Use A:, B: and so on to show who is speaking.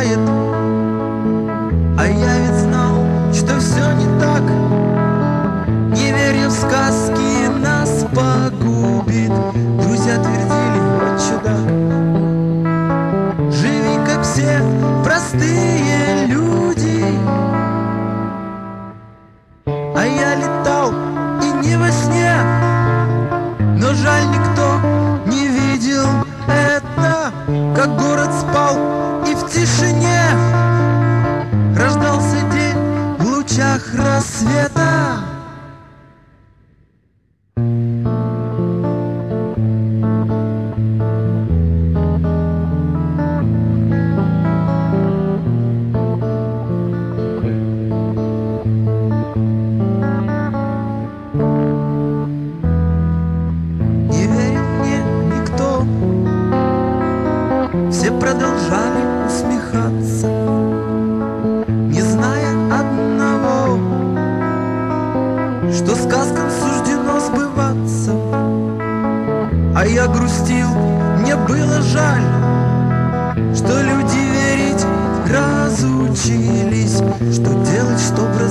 A: бывает. А я ведь знал, что все не так. Не веря в сказки, нас погубит. Друзья твердили: вот чудак, живи как все простые люди. А я летал и не во сне, но жаль, никто не видел это, как город спал и в тишине рождался день в лучах рассвета. Не верил мне никто, все продолжали усмехаться, не зная одного, что сказкам суждено сбываться. А я грустил, мне было жаль, что люди верить разучились, что делать, что брать.